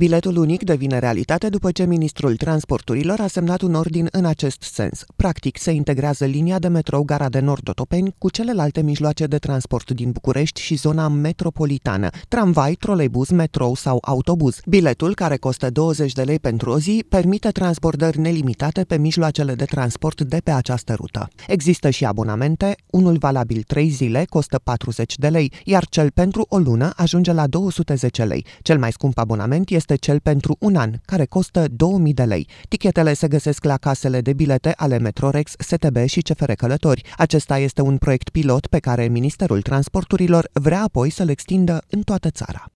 Biletul unic devine realitate după ce ministrul transporturilor a semnat un ordin în acest sens. Practic, se integrează linia de metrou Gara de Nord-Otopeni cu celelalte mijloace de transport din București și zona metropolitană, tramvai, troleibuz, metrou sau autobuz. Biletul, care costă 20 de lei pentru o zi, permite transportări nelimitate pe mijloacele de transport de pe această rută. Există și abonamente, unul valabil 3 zile costă 40 de lei, iar cel pentru o lună ajunge la 210 lei. Cel mai scump abonament este cel pentru un an, care costă 2000 de lei. Tichetele se găsesc la casele de bilete ale Metrorex, STB și CFR Călători. Acesta este un proiect pilot pe care Ministerul Transporturilor vrea apoi să-l extindă în toată țara.